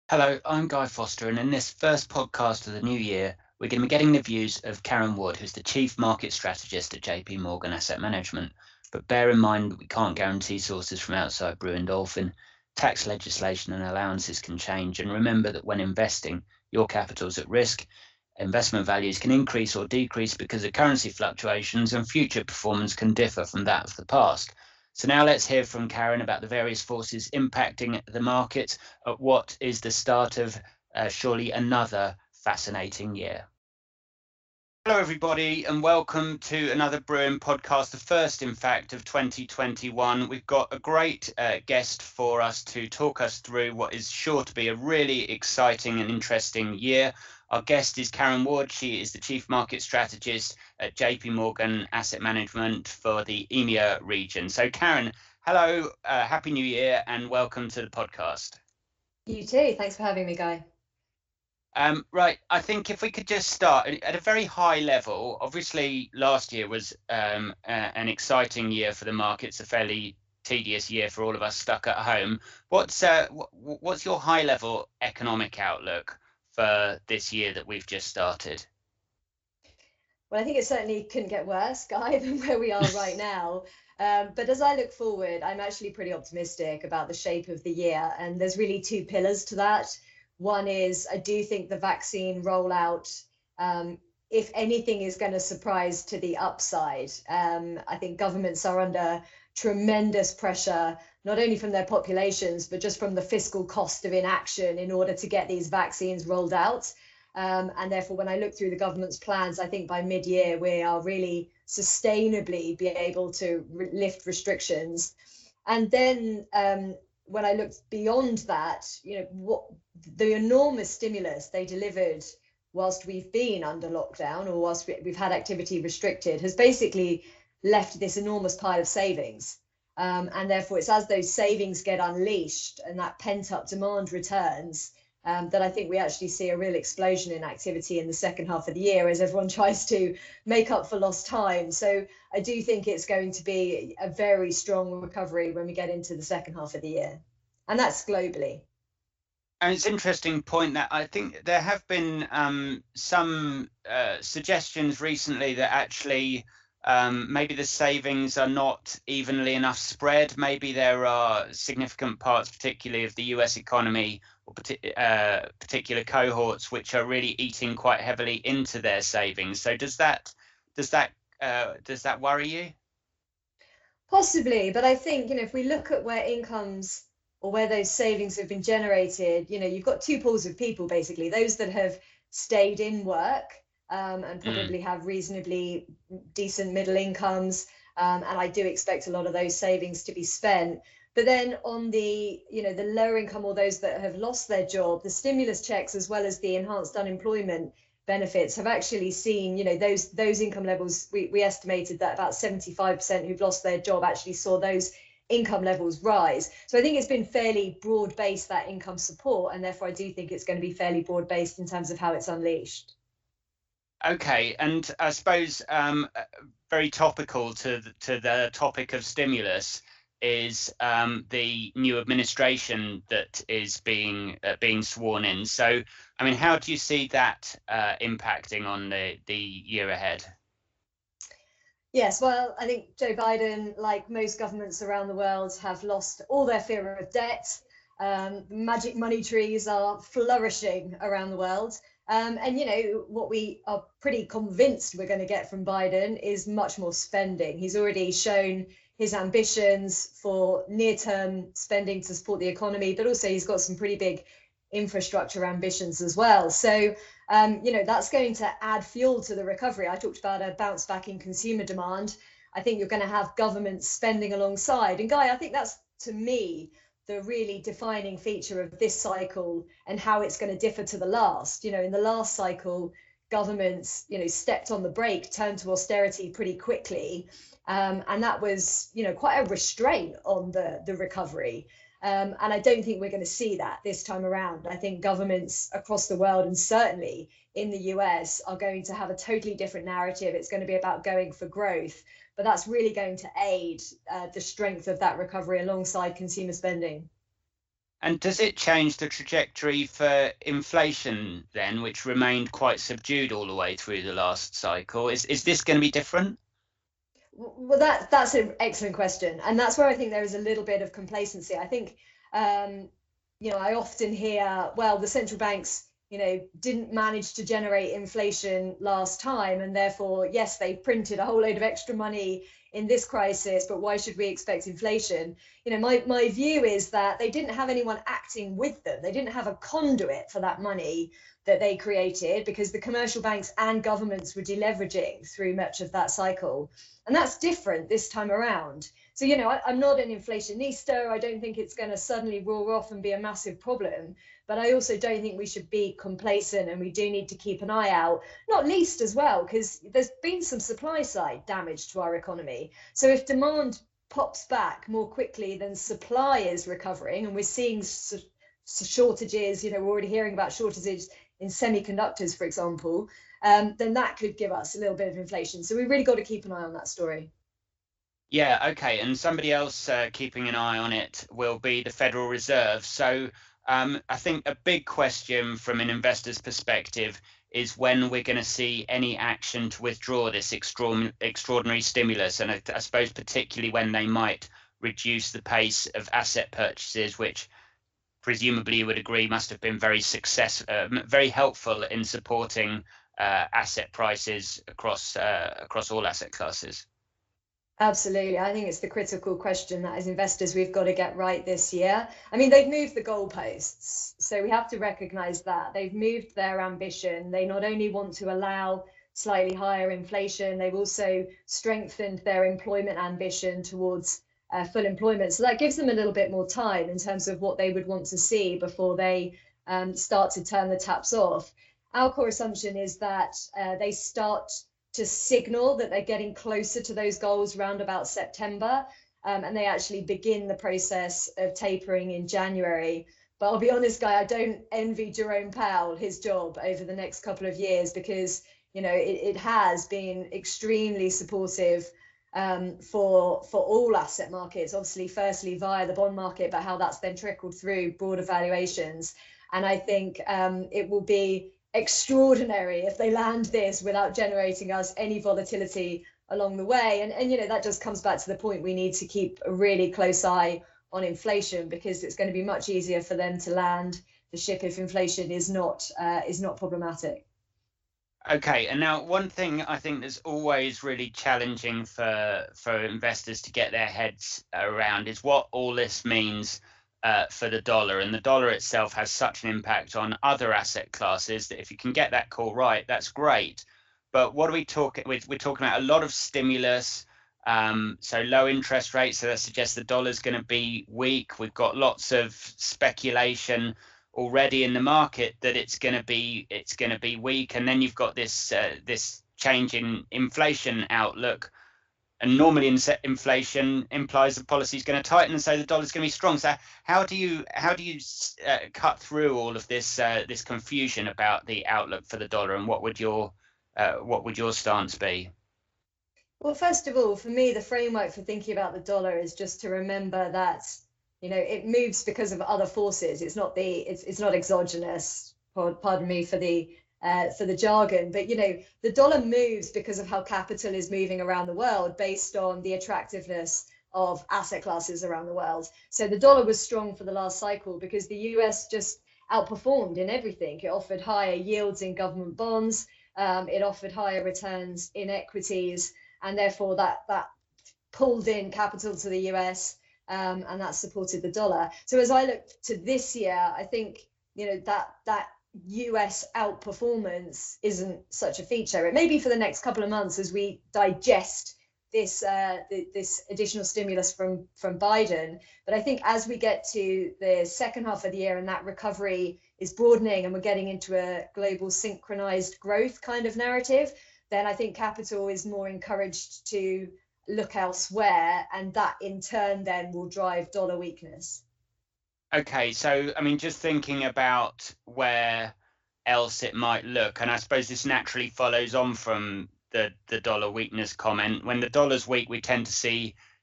Hello, I'm Guy Foster, and in this first podcast of the new year, we're going to be getting the views of Karen Wood, who's the Chief Market Strategist at JP Morgan Asset Management. But bear in mind that we can't guarantee sources from outside Brewin Dolphin. Tax legislation and allowances can change, and remember that when investing, your capital is at risk. Investment values can increase or decrease because of currency fluctuations, and future performance can differ from that of the past. So now let's hear from Karen about the various forces impacting the market at what is the start of surely another fascinating year. Hello, everybody, and welcome to another Brewin podcast, the first, in fact, of 2021. We've got a great guest for us to talk us through what is sure to be a really exciting and interesting year. Our guest is Karen Wood. She is the Chief Market Strategist at JP Morgan Asset Management for the EMEA region. So, Karen, hello, Happy New Year, and welcome to the podcast. You too. Thanks for having me, Guy. Right, I think if we could just start at a very high level. Obviously, last year was an exciting year for the markets, a fairly tedious year for all of us stuck at home. What's your high level economic outlook for this year that we've just started? Well, I think it certainly couldn't get worse, Guy, than where we are right now. But as I look forward, I'm actually pretty optimistic about the shape of the year. And there's really two pillars to that. One is I do think the vaccine rollout, if anything, is going to surprise to the upside. I think governments are under tremendous pressure, not only from their populations, but just from the fiscal cost of inaction in order to get these vaccines rolled out. And therefore, when I look through the government's plans, I think by mid-year we are really sustainably be able to lift restrictions. And then when I looked beyond that, what the enormous stimulus they delivered whilst we've been under lockdown or whilst we've had activity restricted has basically left this enormous pile of savings. And therefore, it's as those savings get unleashed and that pent-up demand returns that I think we actually see a real explosion in activity in the second half of the year as everyone tries to make up for lost time. So I do think it's going to be a very strong recovery when we get into the second half of the year. And that's globally. And it's an interesting point that I think there have been some suggestions recently that actually maybe the savings are not evenly enough spread. Maybe there are significant parts, particularly of the US economy or particular cohorts, which are really eating quite heavily into their savings. So does that worry you? Possibly, but I think, if we look at where incomes or where those savings have been generated, you've got two pools of people, basically, those that have stayed in work and probably have reasonably decent middle incomes. And I do expect a lot of those savings to be spent. But then on the lower income or those that have lost their job, the stimulus checks as well as the enhanced unemployment benefits have actually seen, those income levels. We estimated that about 75% who've lost their job actually saw those income levels rise. So I think it's been fairly broad-based, that income support, and therefore I do think it's going to be fairly broad-based in terms of how it's unleashed. Okay, and I suppose very topical to the topic of stimulus is the new administration that is being sworn in. So, I mean, how do you see that impacting on the year ahead? Yes, well, I think Joe Biden, like most governments around the world, have lost all their fear of debt. Magic money trees are flourishing around the world. And, what we are pretty convinced we're going to get from Biden is much more spending. He's already shown his ambitions for near-term spending to support the economy, but also he's got some pretty big infrastructure ambitions as well. So, that's going to add fuel to the recovery. I talked about a bounce back in consumer demand. I think you're going to have government spending alongside. And Guy, I think that's, to me, the really defining feature of this cycle and how it's going to differ to the last. In the last cycle, governments, stepped on the brake, turned to austerity pretty quickly. And that was, quite a restraint on the recovery. And I don't think we're going to see that this time around. I think governments across the world, and certainly in the US, are going to have a totally different narrative. It's going to be about going for growth, but that's really going to aid the strength of that recovery alongside consumer spending. And does it change the trajectory for inflation then, which remained quite subdued all the way through the last cycle? Is this going to be different? Well, that's an excellent question, and that's where I think there is a little bit of complacency. I think, um, I often hear, well, the central banks, didn't manage to generate inflation last time, and therefore, yes, they printed a whole load of extra money in this crisis, but why should we expect inflation? My view is that they didn't have anyone acting with them. They didn't have a conduit for that money that they created because the commercial banks and governments were deleveraging through much of that cycle. And that's different this time around. So, I'm not an inflationista. I don't think it's going to suddenly roar off and be a massive problem. But I also don't think we should be complacent, and we do need to keep an eye out, not least as well, because there's been some supply side damage to our economy. So if demand pops back more quickly than supply is recovering, and we're seeing shortages, we're already hearing about shortages in semiconductors, for example, then that could give us a little bit of inflation. So we really got to keep an eye on that story. Yeah, okay. And somebody else keeping an eye on it will be the Federal Reserve. So I think a big question from an investor's perspective is when we're going to see any action to withdraw this extraordinary stimulus. And I suppose particularly when they might reduce the pace of asset purchases, which presumably you would agree must have been very helpful in supporting asset prices across all asset classes. Absolutely. I think it's the critical question that as investors we've got to get right this year. I mean, they've moved the goalposts, so we have to recognize that. They've moved their ambition. They not only want to allow slightly higher inflation, they've also strengthened their employment ambition towards full employment. So that gives them a little bit more time in terms of what they would want to see before they start to turn the taps off. Our core assumption is that they start to signal that they're getting closer to those goals round about September, and they actually begin the process of tapering in January. But I'll be honest, Guy, I don't envy Jerome Powell his job over the next couple of years, because it has been extremely supportive for all asset markets, obviously firstly via the bond market, but how that's then trickled through broader valuations. And I think it will be extraordinary if they land this without generating us any volatility along the way. And that just comes back to the point, we need to keep a really close eye on inflation, because it's going to be much easier for them to land the ship if inflation is not problematic. Okay, and now one thing I think that's always really challenging for investors to get their heads around is what all this means for the dollar. And the dollar itself has such an impact on other asset classes that if you can get that call right, that's great. But what are we talking with? We're talking about a lot of stimulus, so low interest rates. So that suggests the dollar's going to be weak. We've got lots of speculation already in the market that it's going to be weak, and then you've got this change in inflation outlook. And normally inflation implies the policy is going to tighten, and so the dollar is going to be strong. So how do you cut through all of this confusion about the outlook for the dollar, and what would your stance be? Well, first of all, for me, the framework for thinking about the dollar is just to remember that it moves because of other forces. It's not exogenous. Pardon me for the jargon, but the dollar moves because of how capital is moving around the world based on the attractiveness of asset classes around the world. So the dollar was strong for the last cycle because the US just outperformed in everything. It offered higher yields in government bonds, it offered higher returns in equities, and therefore that pulled in capital to the US, and that supported the dollar. So as I look to this year, I think that US outperformance isn't such a feature. It may be for the next couple of months as we digest this additional stimulus from Biden. But I think as we get to the second half of the year and that recovery is broadening and we're getting into a global synchronized growth kind of narrative, then I think capital is more encouraged to look elsewhere, and that in turn then will drive dollar weakness. Okay, so I mean, just thinking about where else it might look, and I suppose this naturally follows on from the dollar weakness comment. When the dollar's weak, we tend to see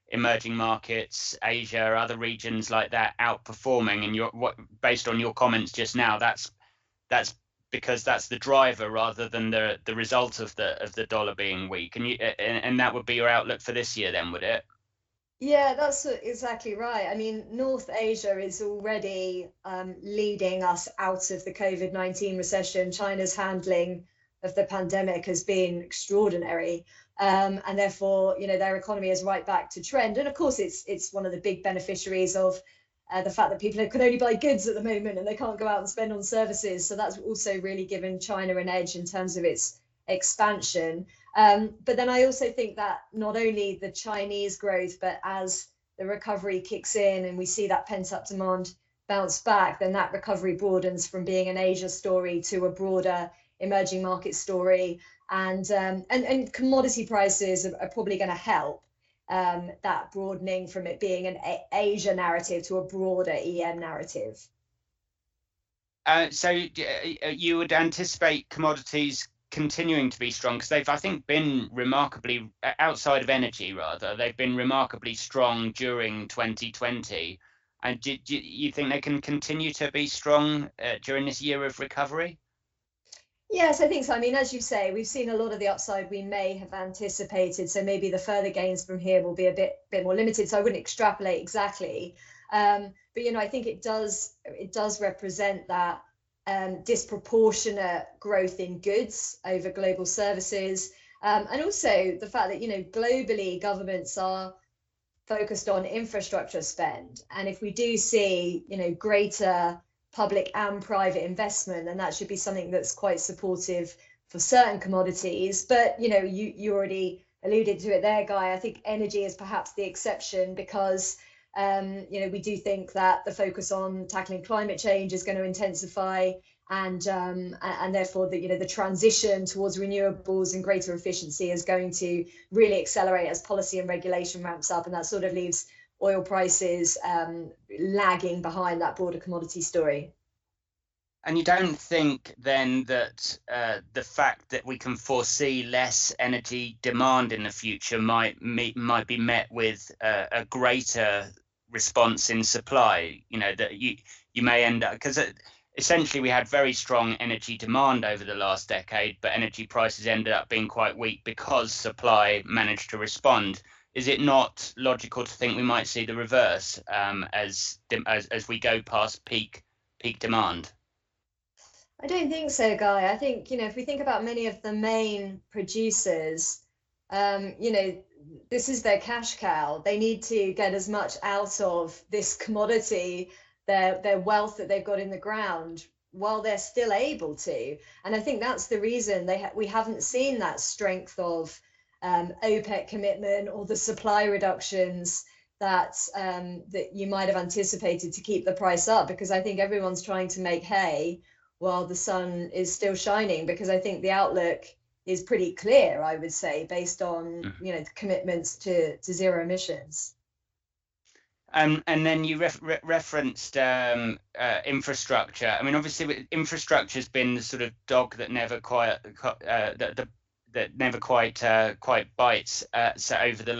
emerging markets, Asia, other regions like that outperforming, and based on your comments just now, that's because that's the driver rather than the result of the dollar being weak, and that would be your outlook for this year then, would it? Yeah, that's exactly right. I mean, North Asia is already leading us out of the COVID-19 recession. China's handling of the pandemic has been extraordinary. And therefore, their economy is right back to trend. And of course, it's one of the big beneficiaries of the fact that people can only buy goods at the moment and they can't go out and spend on services. So that's also really given China an edge in terms of its expansion. But then I also think that not only the Chinese growth, but as the recovery kicks in and we see that pent-up demand bounce back, then that recovery broadens from being an Asia story to a broader emerging market story. And commodity prices are probably going to help that broadening from it being an Asia narrative to a broader EM narrative. So you would anticipate commodities continuing to be strong, because they've, I think, been remarkably, outside of energy rather, they've been remarkably strong during 2020. And do you think they can continue to be strong during this year of recovery? Yes, I think so. I mean, as you say, we've seen a lot of the upside we may have anticipated. So maybe the further gains from here will be a bit more limited. So I wouldn't extrapolate exactly. But I think it does represent that disproportionate growth in goods over global services. And also the fact that, globally governments are focused on infrastructure spend. And if we do see, greater public and private investment, then that should be something that's quite supportive for certain commodities. But, you already alluded to it there, Guy. I think energy is perhaps the exception because we do think that the focus on tackling climate change is going to intensify, and therefore the transition towards renewables and greater efficiency is going to really accelerate as policy and regulation ramps up, and that sort of leaves oil prices lagging behind that broader commodity story. And you don't think then that the fact that we can foresee less energy demand in the future might be met with a greater response in supply, that you may end up, because essentially we had very strong energy demand over the last decade, but energy prices ended up being quite weak because supply managed to respond. Is it not logical to think we might see the reverse as we go past peak demand? I don't think so, Guy. I think, if we think about many of the main producers, this is their cash cow. They need to get as much out of this commodity, their wealth that they've got in the ground, while they're still able to. And I think that's the reason we haven't seen that strength of OPEC commitment or the supply reductions that you might have anticipated to keep the price up, because I think everyone's trying to make hay while the sun is still shining, because I think the outlook is pretty clear, I would say, based on the commitments to zero emissions. And then you referenced infrastructure. I mean, obviously, infrastructure has been the sort of dog that never quite quite bites. So over the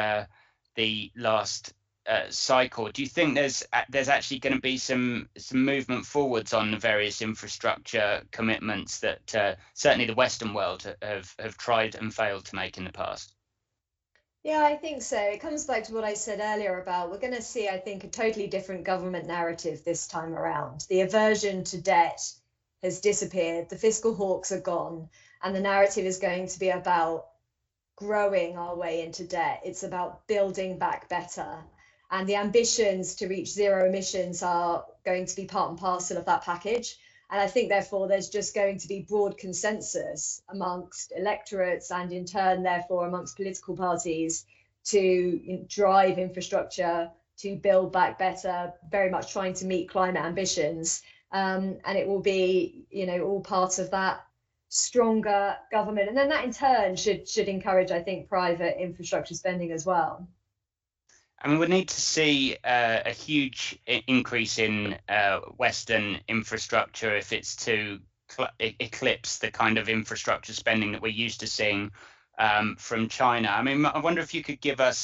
last cycle, do you think there's actually going to be some movement forwards on the various infrastructure commitments that certainly the Western world have tried and failed to make in the past? Yeah, I think so. It comes back to what I said earlier about we're going to see, I think, a totally different government narrative this time around. The aversion to debt has disappeared, the fiscal hawks are gone, and the narrative is going to be about growing our way into debt. It's about building back better. And the ambitions to reach zero emissions are going to be part and parcel of that package. And I think, therefore, there's just going to be broad consensus amongst electorates and in turn, therefore, amongst political parties to drive infrastructure, to build back better, very much trying to meet climate ambitions. And it will be, all part of that stronger government. And then that in turn should encourage, I think, private infrastructure spending as well. I mean, we need to see a huge increase in Western infrastructure if it's to eclipse the kind of infrastructure spending that we're used to seeing from China. I mean, I wonder if you could give us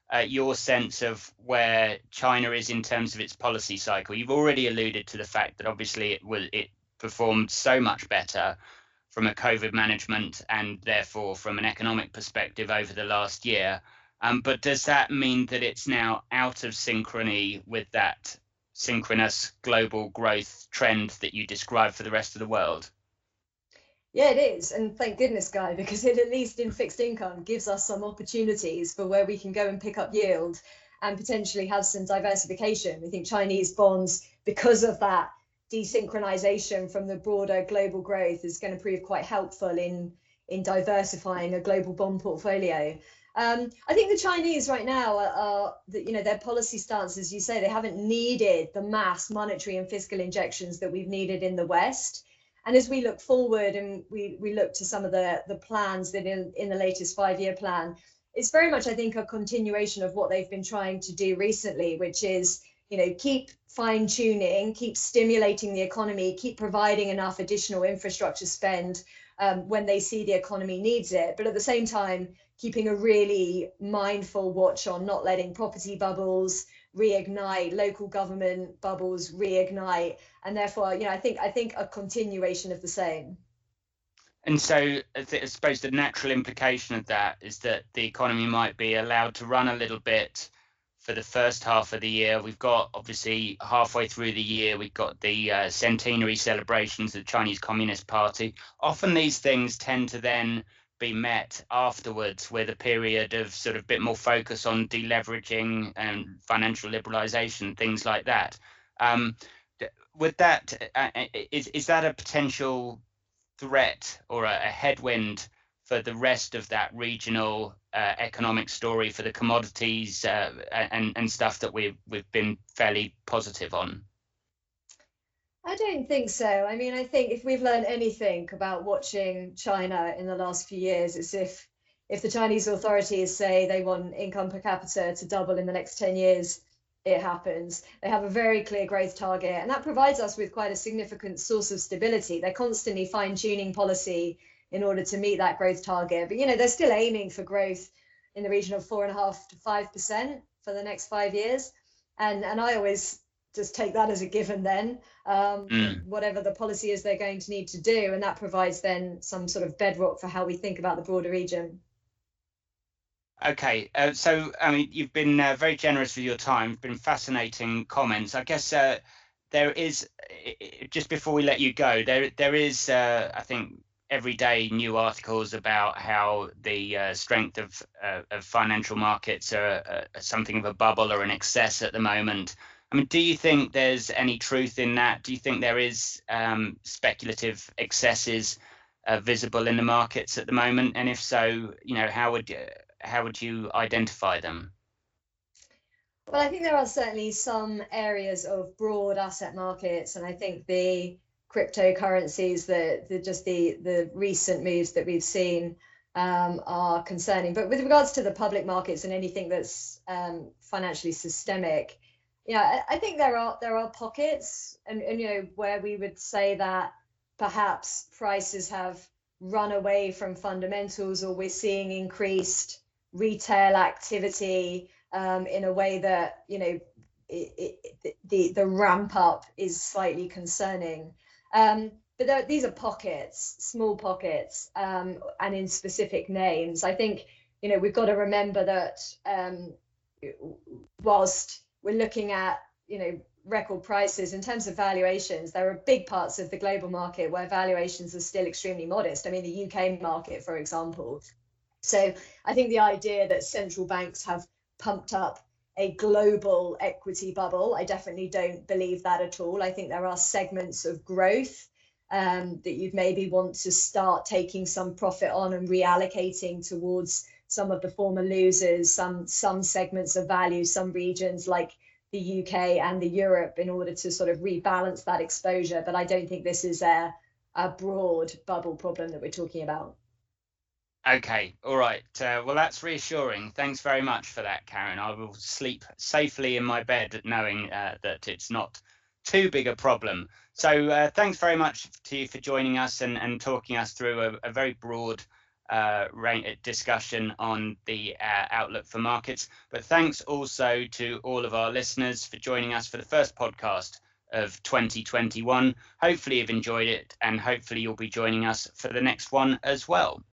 your sense of where China is in terms of its policy cycle? You've already alluded to the fact that obviously it performed so much better from a COVID management and therefore from an economic perspective over the last year. But does that mean that it's now out of synchrony with that synchronous global growth trend that you described for the rest of the world? Yeah, it is. And thank goodness, Guy, because it, at least in fixed income, gives us some opportunities for where we can go and pick up yield and potentially have some diversification. We think Chinese bonds, because of that desynchronization from the broader global growth, is going to prove quite helpful in diversifying a global bond portfolio. I think the Chinese right now are their policy stance, as you say, they haven't needed the mass monetary and fiscal injections that we've needed in the West. And as we look forward and we look to some of the plans that in the latest 5-year plan, it's very much, I think, a continuation of what they've been trying to do recently, which is, keep fine tuning, keep stimulating the economy, keep providing enough additional infrastructure spend when they see the economy needs it. But at the same time, keeping a really mindful watch on not letting property bubbles reignite, local government bubbles reignite, and therefore, I think a continuation of the same. And so I suppose the natural implication of that is that the economy might be allowed to run a little bit for the first half of the year. We've got, obviously, halfway through the year, we've got the centenary celebrations of the Chinese Communist Party. Often these things tend to then be met afterwards with a period of sort of bit more focus on deleveraging and financial liberalization, things like that. With that, is that a potential threat or a headwind for the rest of that regional economic story for the commodities and stuff that we've been fairly positive on? I don't think so. I mean, I think if we've learned anything about watching China in the last few years, it's if the Chinese authorities say they want income per capita to double in the next 10 years, it happens. They have a very clear growth target, and that provides us with quite a significant source of stability. They're constantly fine-tuning policy in order to meet that growth target. But, they're still aiming for growth in the region of 4.5% to 5% for the next 5 years. And I always just take that as a given then, whatever the policy is they're going to need to do. And that provides then some sort of bedrock for how we think about the broader region. Okay, so I mean, you've been very generous with your time. Been fascinating comments. I guess there is, just before we let you go, there is, I think, every day new articles about how the strength of financial markets are something of a bubble or an excess at the moment. I mean, do you think there's any truth in that? Do you think there is speculative excesses visible in the markets at the moment? And if so, how would you identify them? Well, I think there are certainly some areas of broad asset markets, and I think the cryptocurrencies, the recent moves that we've seen are concerning. But with regards to the public markets and anything that's financially systemic, I think there are pockets and where we would say that perhaps prices have run away from fundamentals, or we're seeing increased retail activity in a way that the ramp up is slightly concerning. But these are pockets, small pockets, and in specific names. I think we've got to remember that whilst we're looking at record prices in terms of valuations, there are big parts of the global market where valuations are still extremely modest. I mean, the UK market, for example. So I think the idea that central banks have pumped up a global equity bubble, I definitely don't believe that at all. I think there are segments of growth that you'd maybe want to start taking some profit on and reallocating towards some of the former losers, some segments of value, some regions like the UK and the Europe, in order to sort of rebalance that exposure. But I don't think this is a broad bubble problem that we're talking about. Okay, all right. Well, that's reassuring. Thanks very much for that, Karen. I will sleep safely in my bed knowing that it's not too big a problem. So thanks very much to you for joining us and talking us through a very broad discussion on the outlook for markets. But thanks also to all of our listeners for joining us for the first podcast of 2021. Hopefully you've enjoyed it, and hopefully you'll be joining us for the next one as well.